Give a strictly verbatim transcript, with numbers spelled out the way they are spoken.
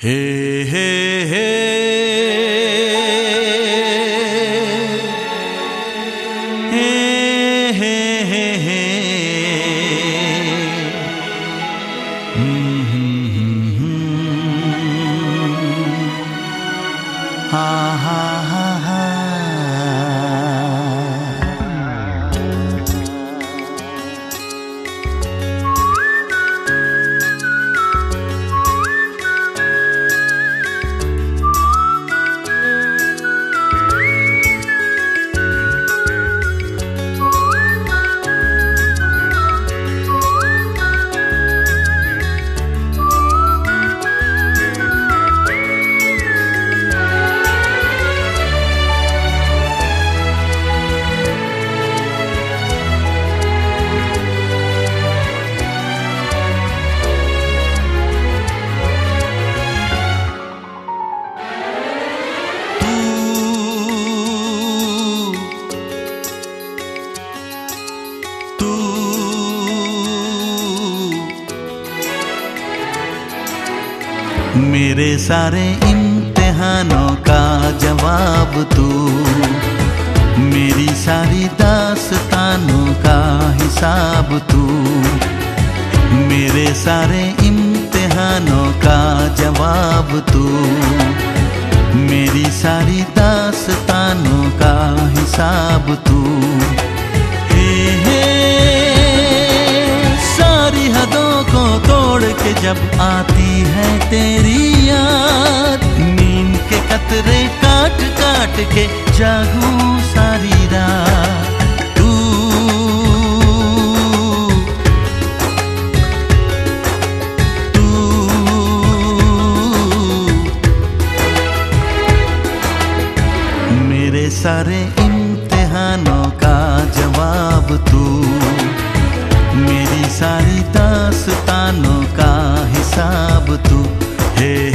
हे हे हे हे हे हे हे हम्म हम्म हम्म हा हा हा हा मेरे सारे इम्तिहानों का जवाब तू, मेरी सारी दास्तानों का हिसाब तू। मेरे सारे इम्तिहानों का जवाब तू, मेरी सारी दास्तानों का हिसाब तू। हे हे सारी हदों को तोड़ के जब आती है तेरी याद, नींद के कतरे काट काट के जागूं सारी रात। तू तू मेरे सारे इम्तिहानों का जवाब तू, मेरी सारी दास्तानों का हिसाब तू। हे